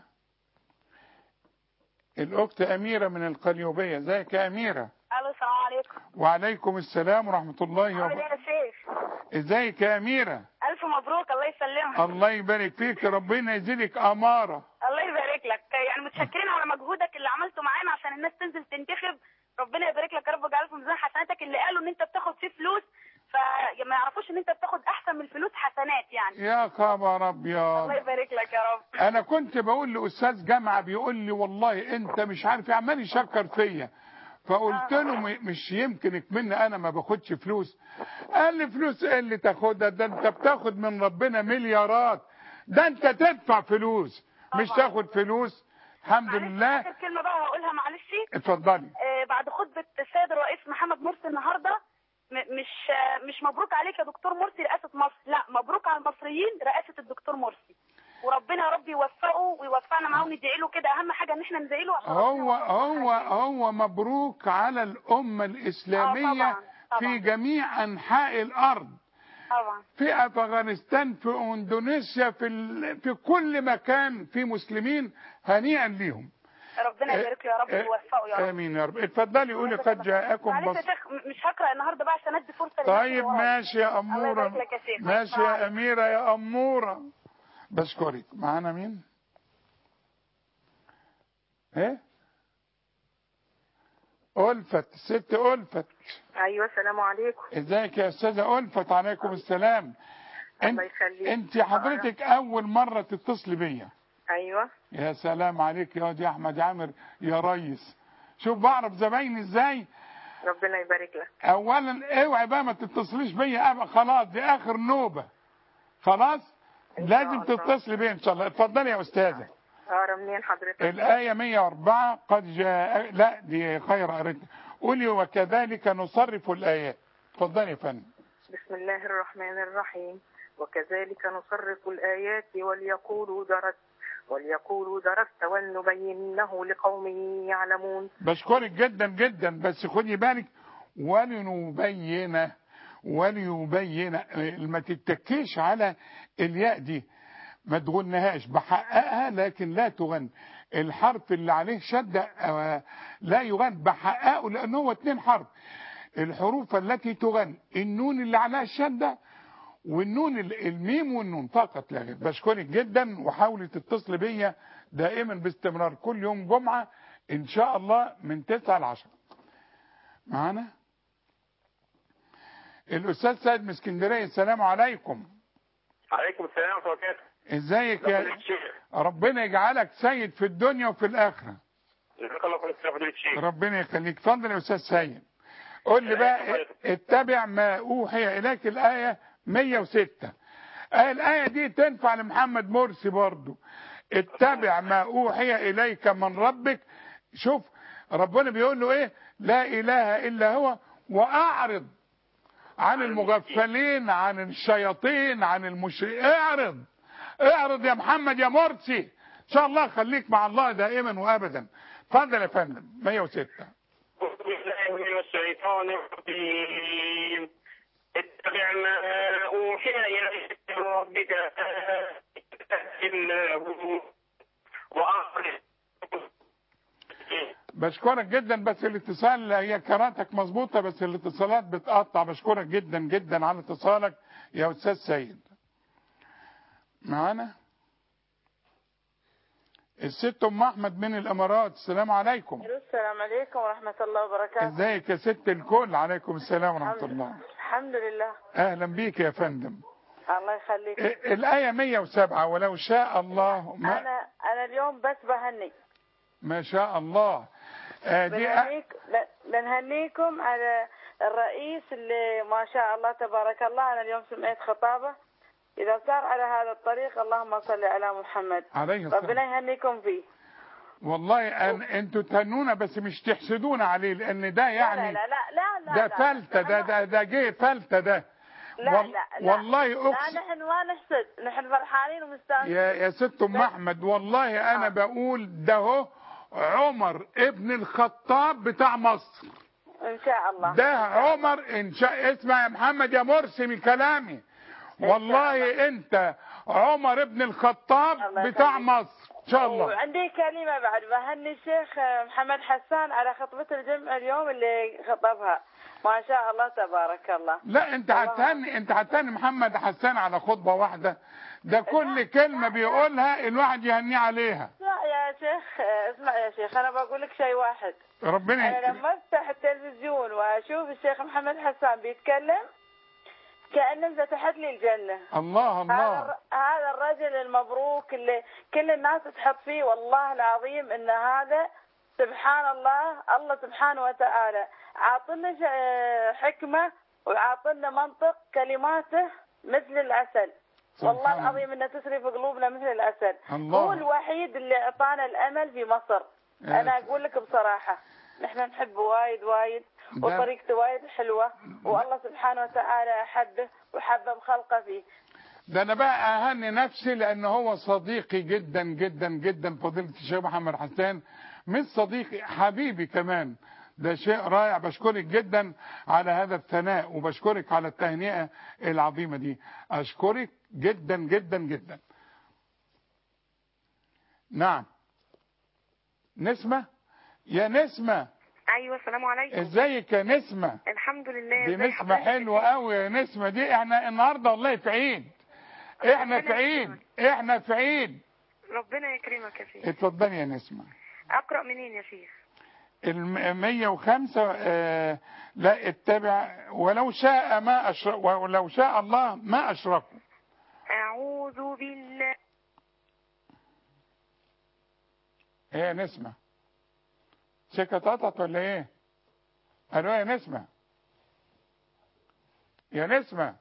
الأخت أميرة من القليوبية. ازيك يا أميرة؟ الو السلام عليكم. وعليكم السلام ورحمة الله وبركاته. عامل ايه يا شيخ؟ ازيك يا أميرة؟ ألف مبروك، الله يسلمك. الله يبارك فيك، ربنا يزيدك أمارة. الله يبارك لك، يعني متشكرين على مجهودك اللي عملته معانا عشان الناس تنزل تنتخب. ربنا يبارك لك يا رب، ويجعله في ميزان حسناتك. اللي قالوا ان انت بتاخد فيه فلوس فما يعرفوش ان انت بتاخد احسن من الفلوس حسنات يعني. يا خبر ابيض. الله يبارك لك يا رب. انا كنت بقول لاستاذ جامعه بيقول لي والله انت مش عارف، عمال يشكر فيا، فقلت له مش يمكن اكملني انا ما باخدش فلوس. قال لي فلوس ايه اللي تاخدها؟ ده انت بتاخد من ربنا مليارات، ده انت تدفع فلوس مش تاخد فلوس. الحمد لله. اخر كلمه بقى هقولها معلش. اتفضلي. آه بعد خطبه السيد الرئيس محمد مرسي النهارده، مش مش مبروك عليك يا دكتور مرسي رئاسة مصر، لا مبروك على المصريين رئاسة الدكتور مرسي، وربنا يا رب يوفقه ويوفقنا معاه وندعي له كده. اهم حاجة ان احنا ندعي له. هو هو هو مبروك على الأمة الإسلامية. آه طبعًا طبعًا. في جميع أنحاء الأرض طبعا، في أفغانستان، في إندونيسيا، في ال... في كل مكان في مسلمين، هنيئا ليهم. ربنا يبارك له يا رب ويوفقه يا رب. امين يا رب. اتفضلي قولي قد جاءكم بص. معلش يا شيخ مش هقرا النهارده بقى عشان ادي فرصه. طيب ماشي يا اموره. ماشي يا اميره يا اموره. بشكرك. معانا مين؟ ايه؟ ألفت، ست ألفت. ايوه السلام عليكم. ازيك يا استاذه ألفت؟ عليكم السلام. الله يخليك. انت حضرتك اول مره تتصلي بيا. ايوه. يا سلام عليك يا واد يا احمد عامر يا ريس. شوف بعرف زبايني ازاي. ربنا يبارك لك. اولا اوعي بقى ما تتصليش بيا ابقى، خلاص دي اخر نوبه خلاص. لازم تتصلي بيا ان شاء الله. اتفضلي يا استاذه. اه منين حضرتك؟ الايه مئة وأربعة قد جاء. لا دي خير قريتها. قولي وكذلك نصرف الايات. اتفضلي يا فندم. بسم الله الرحمن الرحيم. وكذلك نصرف الايات وليقولوا درست وليقولوا درست ولنبينه لقوم يعلمون. بشكرك جدا جدا، بس خدي بالك ولنبينه وليبين، ما تتكيش على الياء دي، ما تغنهاش، بحققها لكن لا تغن. الحرف اللي عليه شدة لا يغن، بحققه لأنه هو اتنين حرف. الحروف التي تغن النون اللي عليها الشدة والنون الميم والنون فقط لا غير. بشكرك جدا، وحاولي تتصل بيا دائما باستمرار كل يوم جمعة ان شاء الله من تسعة لعشرة. معانا الاستاذ سيد من اسكندريه. السلام عليكم. عليكم السلام ورحمه الله وبركاته. ازيك يا ربنا يجعلك سيد في الدنيا وفي الاخره. ربنا يخليك. اتفضل يا استاذ سيد. قول لي بقى اتبع ما اوحي اليك، الايه مية وستة. الايه دي تنفع لمحمد مرسي برضو. اتبع ما اوحي اليك من ربك. شوف ربنا بيقول له ايه؟ لا اله الا هو واعرض عن المغفلين، عن الشياطين، عن المشركين. اعرض اعرض يا محمد يا مرسي ان شاء الله. خليك مع الله دائما وابدا. اتفضل يا فندم. مية وستة. أعوذ بالله من الشيطان الرجيم. اتبع ما أوحي إليك من ربك إلا هو وأعرض. بشكرك جدا، بس الاتصال هي كراتك مظبوطه بس الاتصالات بتقطع. بشكرك جدا جدا على اتصالك يا استاذ سيد. معانا الست ام احمد من الامارات. السلام عليكم. السلام عليكم ورحمه الله وبركاته. ازيك يا ست الكل؟ عليكم السلام ورحمه الله. الحمد لله. اهلا بيك يا فندم. الله يخليك. الايه مية وسبعة ولو شاء الله ما انا انا اليوم بس بهني. ما شاء الله. آه دي بنهنيك بنهنيكم على الرئيس اللي ما شاء الله تبارك الله. انا اليوم سمعت خطابه، اذا صار على هذا الطريق اللهم صل على محمد عليه الصلاة. ربنا يهنيكم فيه. والله أن انتوا تهنونا بس مش تحسدونا عليه، لان ده يعني لا لا لا لا ده فلتة، ده ده ده جه فلتة ده. لا وال... لا لا والله اقسم. لا نحن ما نحسد، نحن فرحانين ومستانسين. يا يا ست ام احمد والله انا آه. بقول ده هو عمر ابن الخطاب بتاع مصر ان شاء الله. ده عمر ان شاء. اسمع يا محمد يا مرسي من كلامي، والله انت عمر ابن الخطاب بتاع مصر ان شاء الله. وعندي كلمه بعد بهني الشيخ محمد حسان على خطبه الجمعه اليوم اللي خطبها، ما شاء الله تبارك الله. لا انت هتهني انت هتهني محمد حسان على خطبه واحده؟ ده كل كلمه بيقولها الواحد يهنيه عليها. لا يا شيخ اسمع يا شيخ، انا بقول لك شيء واحد. ربنا انا لما افتح التلفزيون واشوف الشيخ محمد حسان بيتكلم كأنه انفتحت لي الجنة. الله الله. هذا هذا الرجل المبروك اللي كل الناس تحط فيه، والله العظيم ان هذا سبحان الله، الله سبحانه وتعالى عاطلنا حكمة وعاطلنا منطق، كلماته مثل العسل. والله العظيم انها تسري في قلوبنا مثل العسل. الله. هو الوحيد اللي اعطانا الامل في مصر. انا اقول لك بصراحة نحن نحبه وايد وايد وطريقته وايد حلوة، والله سبحانه وتعالى أحبه وحبب خلقه فيه. ده أنا بقى أهني نفسي لأن هو صديقي جدا جدا جدا فضيلة الشيخ محمد حسان، مش صديقي حبيبي كمان. ده شيء رائع. بشكرك جدا على هذا الثناء وبشكرك على التهنئة العظيمة دي. أشكرك جدا جدا جدا. نعم نسمة. يا نسمة. ايوه السلام عليكم. ازيك يا نسمة؟ الحمد لله. دي نسمة حلوة قوي يا نسمة دي. احنا النهارده والله في عيد. احنا في عيد احنا في عيد. ربنا يكرمك يا شيخ. اتفضلي يا نسمة. اقرأ منين يا شيخ؟ المية وخمسة. آه لا اتبع ولو شاء ما أشرك ولو شاء الله ما أشركوا. أعوذ بالله. ايه يا نسمة؟ شيكة قطعت ولا ايه؟ الو يا نسمة. يا نسمة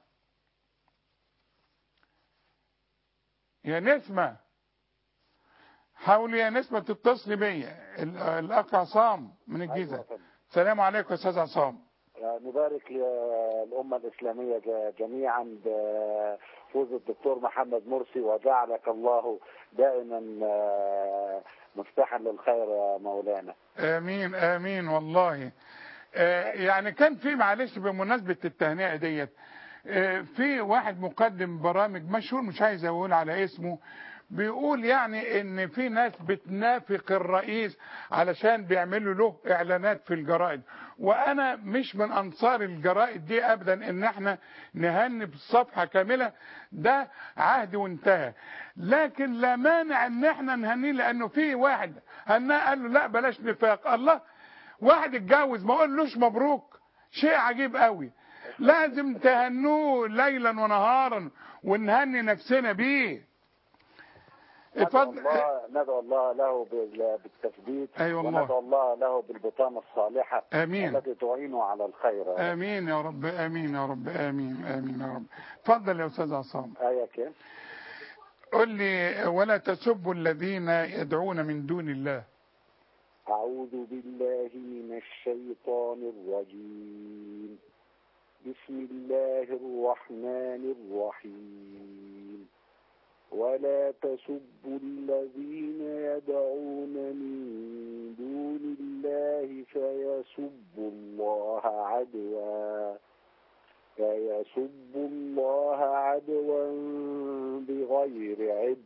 يا نسمة حاولي يا نسمة تتصلي بيا. الاخ عصام من الجيزة. أيوة. السلام عليكم يا استاذ عصام. نبارك للأمة الإسلامية جميعا بفوز الدكتور محمد مرسي، وجعلك الله دائما مفتاحا للخير يا مولانا. آمين آمين والله. آه يعني كان في معلش بمناسبة التهنئة ديت آه في واحد مقدم برامج مشهور مش عايز أقول على اسمه، بيقول يعني ان في ناس بتنافق الرئيس علشان بيعملوا له اعلانات في الجرائد، وانا مش من انصار الجرائد دي ابدا ان احنا نهني بالصفحة كاملة، ده عهد وانتهى. لكن لا مانع ان احنا نهنيه، لانه في واحد هناه قال له لا بلاش نفاق. الله، واحد اتجوز ما قولوش مبروك؟ شيء عجيب قوي. لازم تهنوه ليلا ونهارا ونهني نفسنا بيه. ندعو الله ندعو الله له بالتثبيت. أي والله. وندعو الله له بالبطانة الصالحة. آمين. التي تعينه على الخير. آمين يا رب، آمين يا رب، آمين آمين يا رب. اتفضل يا أستاذ عصام. آية كيف؟ قل لي: ولا تسبوا الذين يدعون من دون الله. أعوذ بالله من الشيطان الرجيم. بسم الله الرحمن الرحيم. ولا تسبوا الذين يدعون من دون الله فيسبوا الله عدوا فيسبوا الله عدوا بغير علم.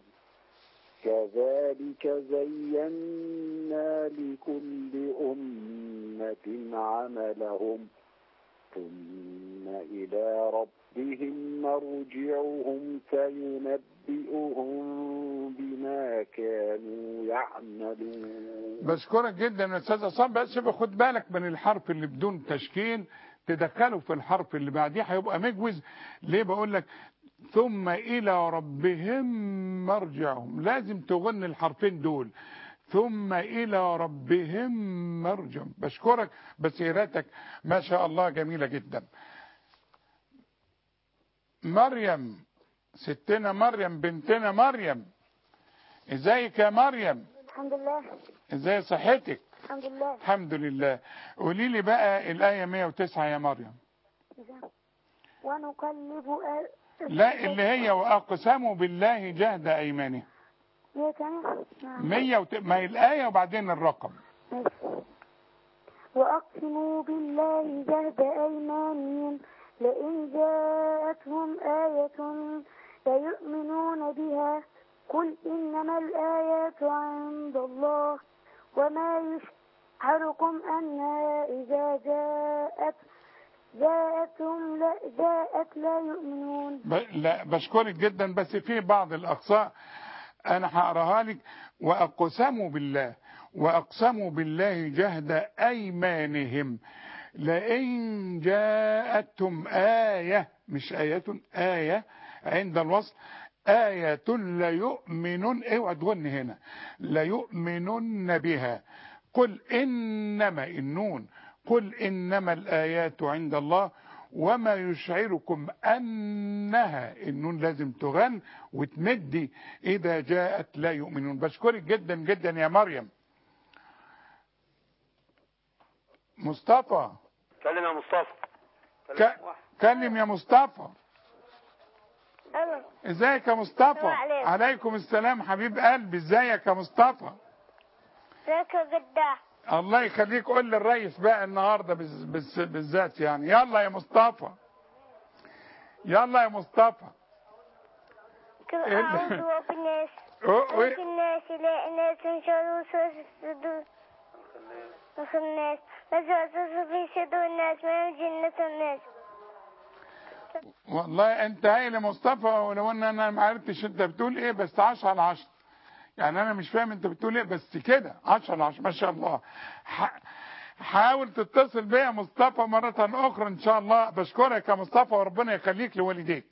كذلك زينا لكل أمة عملهم ثم إلى ربهم مرجعهم فينبئهم بما كانوا يعملون. بشكرك جدا يا أستاذ عصام، بس خد بالك من الحرف اللي بدون تشكيل تدخله في الحرف اللي بعديه هيبقى مجوز. ليه بقول لك ثم إلى ربهم مرجعهم؟ لازم تغن الحرفين دول، ثم إلى ربهم مرجعهم. بشكرك، بسيرتك ما شاء الله جميلة جدا. مريم، ستنا مريم بنتنا مريم، ازيك يا مريم؟ الحمد لله. ازاي صحتك؟ الحمد لله. الحمد لله. قولي لي بقى الآية مئة وتسعة يا مريم. ونقلب أ... لا، اللي هي وأقسموا بالله جهد أيمانهم. مية كام؟ مية وت... ما هي الآية وبعدين الرقم. ماشي. وأقسموا بالله جهد أيمانهم لئن جاءتهم آية ليؤمنون بها قل إنما الآيات عند الله وما يشعركم أنها إذا جاءت جاءتهم لا جاءت لا يؤمنون. ب... لا بشكرك جدا، بس في بعض الأقصاء أنا هقراها لك. وأقسموا بالله وأقسموا بالله جهد أيمانهم لئن جاءتهم آية، مش آية، آية عند الوصل، آية ليؤمنون، اوعى تغن هنا، ليؤمنون بها قل إنما النون قل إنما الآيات عند الله وما يشعركم أنها، النون لازم تغن وتمدي إذا جاءت لا يؤمنون. بشكرك جدا جدا يا مريم. مصطفى، كلم يا مصطفى. ك... كلم يا مصطفى. أيوة. ازيك يا مصطفى؟ عليكم. عليكم السلام حبيب قلبي، ازيك يا مصطفى؟ ازيك يا جدع؟ الله يخليك. قول للريس بقى النهارده بز... بز... بالذات يعني. يلا يا مصطفى، يلا يا مصطفى. أعوذ بالناس وفي الناس لا الناس انشروا صدور وفي الناس نزعوا في صدور الناس ما جنة الناس. والله انت هايل يا مصطفى، ولو ان انا ما عرفتش انت بتقول ايه، بس عشرة على عشرة يعني. انا مش فاهم انت بتقول ايه، بس كده عشرة على عشرة ما شاء الله. ح... حاول تتصل بيا يا مصطفى مرة اخرى ان شاء الله. بشكرك يا مصطفى وربنا يخليك لوالديك.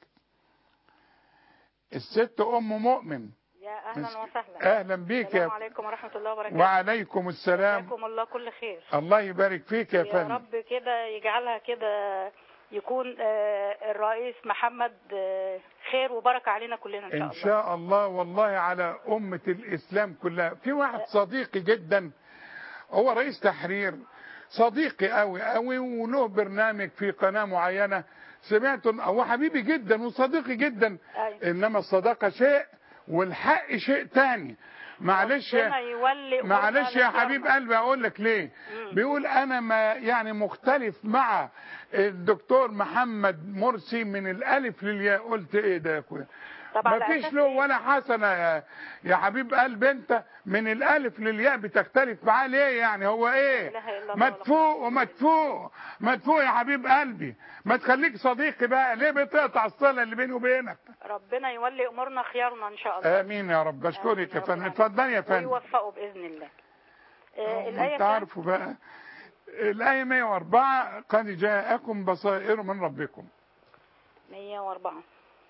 الست ام مؤمن، يا اهلا وسهلا. اهلا بيك. السلام عليكم ورحمه الله وبركاته. وعليكم السلام. جزاكم الله كل خير. الله يبارك فيك يا فندم. يا رب كده يجعلها كده يكون الرئيس محمد خير وبركه علينا كلنا ان شاء الله. ان شاء الله. والله على امه الاسلام كلها. في واحد صديقي جدا هو رئيس تحرير، صديقي قوي قوي وله برنامج في قناه معينه سمعته، هو حبيبي جدا وصديقي جدا. أيوة. انما الصداقه شيء والحق شيء تاني. معلش معلش يا حبيب قلبي اقول لك ليه. مم. بيقول انا ما يعني مختلف مع الدكتور محمد مرسي من الالف للياء. قلت ايه ده يا اخويا؟ ما فيش له ولا حسنه يا, يا حبيب قلب. انت من الالف للياء بتختلف معاه ليه يعني؟ هو ايه؟ مدفوق ومدفوق مدفوق يا حبيب قلبي. ما تخليك صديقي بقى، ليه بتقطع الصله اللي بيني وبينك؟ ربنا يولي امورنا خيارنا ان شاء الله. امين يا رب. بشكرك يا فندم. اتفضلي يا فندم. ويوفقوا باذن الله. آه الايه انت عارفوا بقى الايه مئة وأربعة قد جاءكم بصائر من ربكم. مئة وأربعة.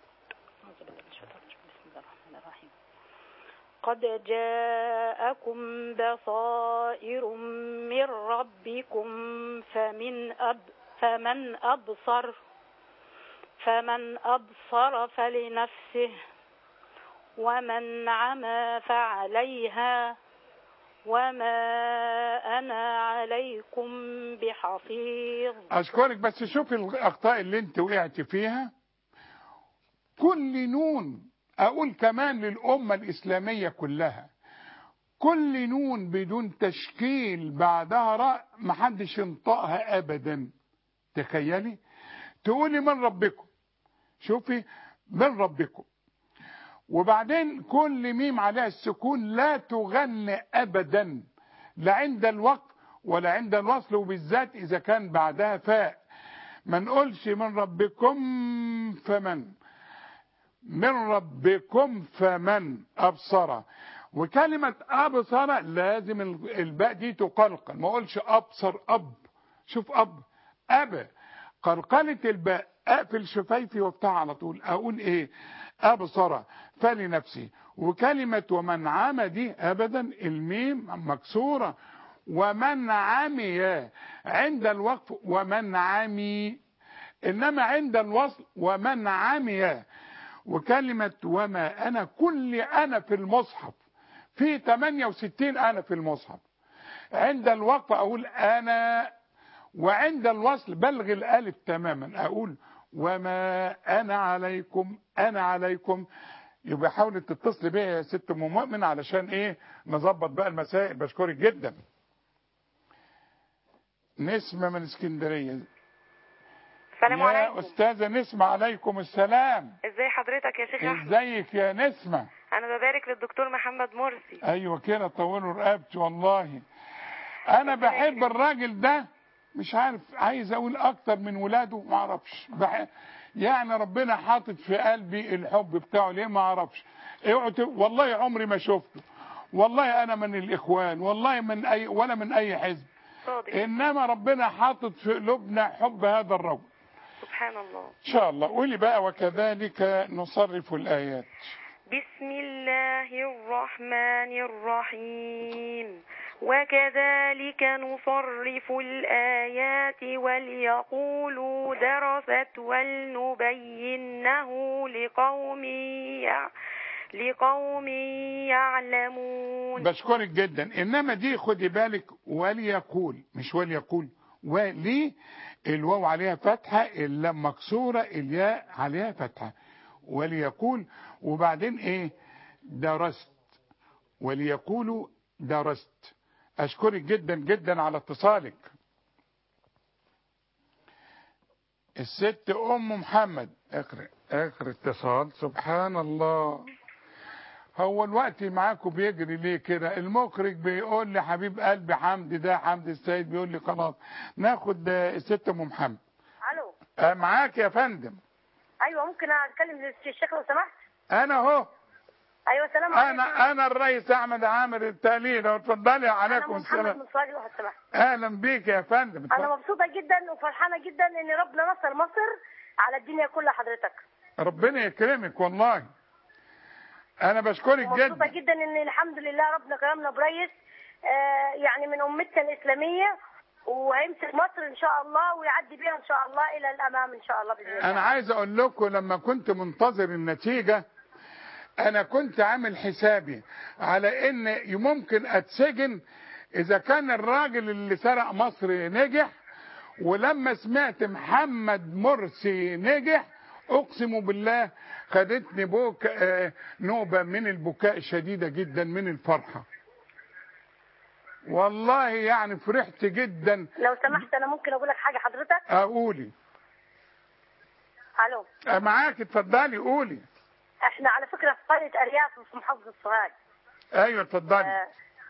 قد جاءكم بصائر من ربكم فمن أب فمن أبصر فمن أبصر فلنفسه ومن عمى فعليها وما أنا عليكم بحفيظ. أشكرك. بس شوف الأخطاء اللي انت وقعت فيها. كل نون أقول كمان للأمة الإسلامية كلها، كل نون بدون تشكيل بعدها راء محدش ينطقها أبدا. تخيلي تقولي من ربكم، شوفي من ربكم، وبعدين كل ميم عليها السكون لا تغنى أبدا، لا عند الوقف ولا عند الوصل، وبالذات إذا كان بعدها فاء. ما نقولش من ربكم فمن، من ربكم فمن أبصر. وكلمة أبصر لازم الباء دي تقلقل، ما أقولش أبصر أب. شوف أب أب قلقلة الباء، أقفل شفايفي وبتاع على طول أقول إيه؟ أبصر فلنفسي. وكلمة ومن عمى دي أبدا الميم مكسورة. ومن عمي عند الوقف ومن عمي، إنما عند الوصل ومن عمي. وكلمة وما أنا، كل أنا في المصحف في ثمانية وستين أنا في المصحف. عند الوقف أقول أنا، وعند الوصل بلغ الألف تماما أقول وما أنا عليكم أنا عليكم. يبقى حاولي تتصل بيا يا ست ام مؤمن علشان ايه نظبط بقى المسائل. بشكرك جدا. نسمة من اسكندرية. السلام عليكم. يا أستاذة نسمة عليكم السلام. ازاي حضرتك يا شيخ احمد؟ ازيك يا نسمة؟ انا ببارك للدكتور محمد مرسي. ايوه كده طولوا رقبتي والله. انا بحب الراجل ده، مش عارف عايز اقول اكتر من ولاده ما اعرفش. بح... يعني ربنا حاطط في قلبي الحب بتاعه ليه ما اعرفش. والله عمري ما شفته، والله انا من الاخوان، والله من اي ولا من اي حزب، انما ربنا حاطط في قلوبنا حب هذا الرجل سبحان الله. ان شاء الله. قولي بقى وكذلك نصرف الايات. بسم الله الرحمن الرحيم. وكذلك نصرف الآيات وليقولوا درست ولنبينه لقوم يع... لقوم يعلمون. بشكرك جدا. انما دي خدي بالك وليقول مش وليقول، ولي الواو عليها فتحة، اللام مكسورة، الياء عليها فتحة. وليقول وبعدين ايه؟ درست. وليقولوا درست. اشكرك جدا جدا على اتصالك. الست ام محمد. اخر اخر اتصال. سبحان الله، هو الوقت معاكم بيجري ليه كده؟ المخرج بيقول لي حبيب قلبي حمدي ده حمدي السيد بيقول لي خلاص ناخد الست ام محمد. الو أه معاك يا فندم. ايوه ممكن اتكلم الشيخ لو سمحت؟ انا اهو. ايوه سلام عليكم. انا انا الرئيس احمد عامر التهليل. اتفضلي. عليكم السلام. انا محمد مصاري لو سمحت. اهلا بيك يا فندم. انا مبسوطه جدا وفرحانه جدا ان ربنا نصر مصر على الدنيا كلها حضرتك. ربنا يكرمك والله. انا بشكرك جدا. مبسوطه جدا ان الحمد لله ربنا كرمنا برئيس آه يعني من امتنا الاسلاميه، وهيمسك مصر ان شاء الله ويعدي بيها ان شاء الله الى الامام ان شاء الله باذن الله. انا عايز اقول لكم لما كنت منتظر النتيجه انا كنت عامل حسابي على ان ممكن اتسجن اذا كان الراجل اللي سرق مصر نجح، ولما سمعت محمد مرسي نجح اقسم بالله خدتني بوك آه نوبة من البكاء شديدة جدا من الفرحة. والله يعني فرحت جدا. لو سمحت انا ممكن اقول لك حاجه حضرتك؟ اقولي. الو. معاك اتفضلي قولي. احنا على فكره في قريه ارياف في محافظه سوهاج. ايوه اتفضلي. آه.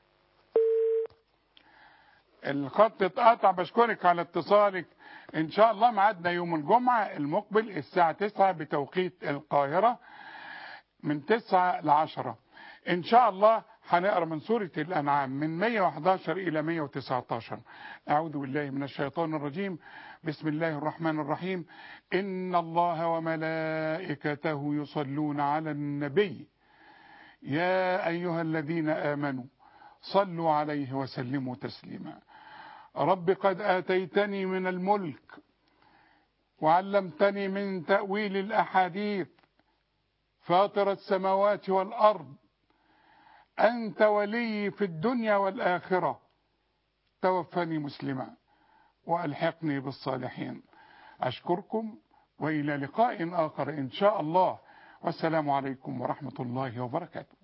الخط اتقطع. بشكرك على اتصالك. ان شاء الله ميعادنا يوم الجمعه المقبل الساعه تسعة بتوقيت القاهره من تسعة لعشرة ان شاء الله. هنقرا من سورة الأنعام من مئة وأحد عشر إلى مئة وتسعة عشر. أعوذ بالله من الشيطان الرجيم. بسم الله الرحمن الرحيم. إن الله وملائكته يصلون على النبي يا أيها الذين آمنوا صلوا عليه وسلموا تسليما. رب قد آتيتني من الملك وعلمتني من تأويل الأحاديث فاطر السماوات والأرض أنت ولي في الدنيا والآخرة توفني مسلما وألحقني بالصالحين. أشكركم وإلى لقاء آخر إن شاء الله والسلام عليكم ورحمة الله وبركاته.